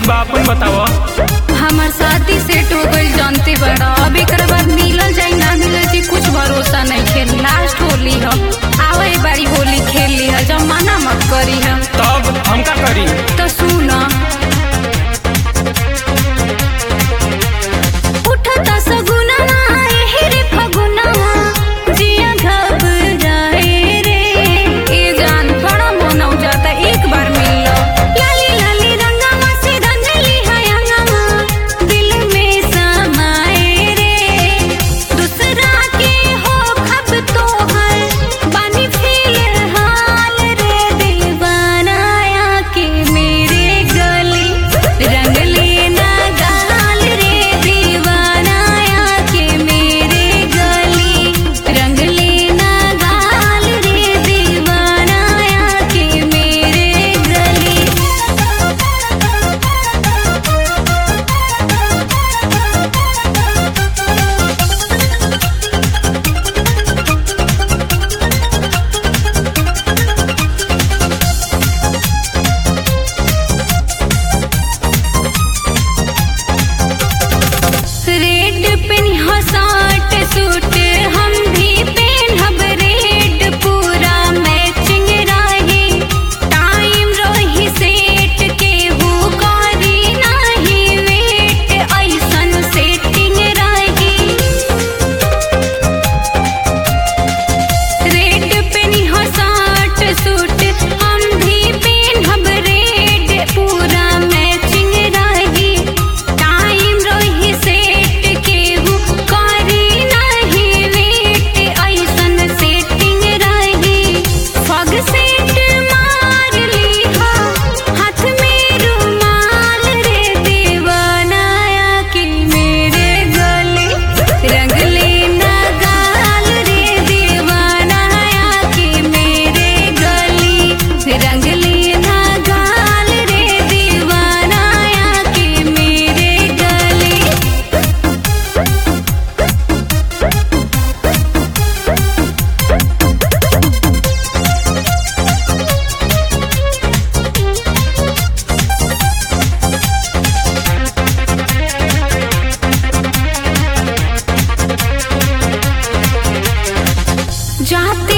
ठीक बा, अपन बताओ। हमार शादी सेट हो गई जानते बड़ा, अब एक बाद मिलल जाई ना मिलल जी कुछ भरोसा नहीं खेल। लास्ट होली हम आवे बारी होली खेल ली है, जब मना मत करी हम। तब हम का करी? तो सुना उठता सगुनवा एही रे फगुनवा, जिया घबराए रे। ए जान बड़ा मन हो जाता एक बार मिल लो। लाली लाली रंगवा से रंगली है अंगवा, दिल में समाए रे। दूसरा के हो खब तो है बानी फिलहाल रे। दीवाना आके मेरे गली रंग लेना गाल रे। दीवाना आके मेरे गली रंग लेना गाल रे। दीवाना आके मेरे गली। रेड पेन हो शर्ट सूट हम भी पेनहब रेड, पूरा मैचिंग रही। टाइम रही सेट के वो करी नहीं वेट, ऐसन सेटिंग रही। रेड पेन हो शर्ट सूट हम भी पेनहब रेड, पूरा मैचिंग रही। टाइम रही सेट के वो करी नहीं वेट, ऐसन सेटिंग रही। फग सेट मार ली हो हाथ में रुमाल रे। दीवाना आके मेरे गले रंग लेना गाल रे। दीवाना आके मेरे गली रंग लेना गाल रे। दीवाना आके मेरे गली। जाते